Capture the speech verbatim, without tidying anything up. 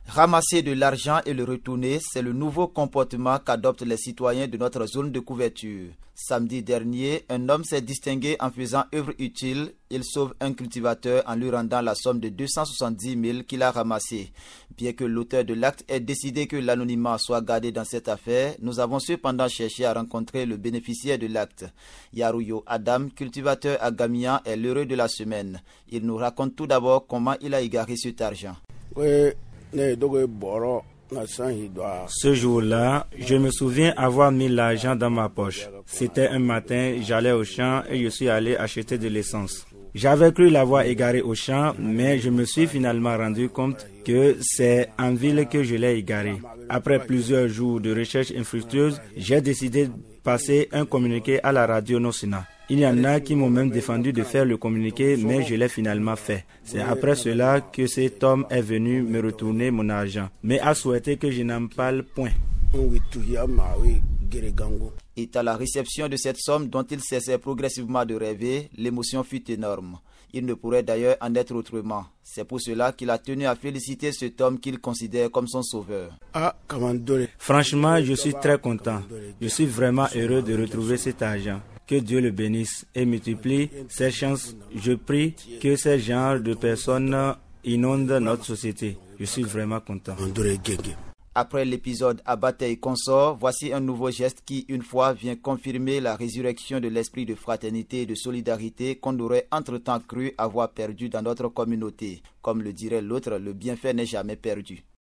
Ramasser de l'argent et le retourner, c'est le nouveau comportement qu'adoptent les citoyens de notre zone de couverture. Samedi dernier, un homme s'est distingué en faisant œuvre utile. Il sauve un cultivateur en lui rendant la somme de deux cent soixante-dix mille qu'il a ramassée. Bien que l'auteur de l'acte ait décidé que l'anonymat soit gardé dans cette affaire, nous avons cependant cherché à rencontrer le bénéficiaire de l'acte. Yarouyo Adam, cultivateur à Gamian, est l'heureux de la semaine. Il nous raconte tout d'abord comment il a égaré cet argent. Oui. Ce jour-là, je me souviens avoir mis l'argent dans ma poche. C'était un matin, j'allais au champ et je suis allé acheter de l'essence. J'avais cru l'avoir égaré au champ, mais je me suis finalement rendu compte que c'est en ville que je l'ai égaré. Après plusieurs jours de recherche infructueuse, j'ai décidé de passer un communiqué à la radio Nosina. Il y en a qui m'ont même défendu de faire le communiqué, mais je l'ai finalement fait. C'est après cela que cet homme est venu me retourner mon argent, mais a souhaité que je n'en parle point. Et à la réception de cette somme dont il cessait progressivement de rêver, l'émotion fut énorme. Il ne pourrait d'ailleurs en être autrement. C'est pour cela qu'il a tenu à féliciter cet homme qu'il considère comme son sauveur. Franchement, je suis très content. Je suis vraiment heureux de retrouver cet argent. Que Dieu le bénisse et multiplie ces chances. Je prie que ce genre de personnes inondent notre société. Je suis vraiment content. Après l'épisode Abaté et consort, voici un nouveau geste qui, une fois, vient confirmer la résurrection de l'esprit de fraternité et de solidarité qu'on aurait entre-temps cru avoir perdu dans notre communauté. Comme le dirait l'autre, le bienfait n'est jamais perdu.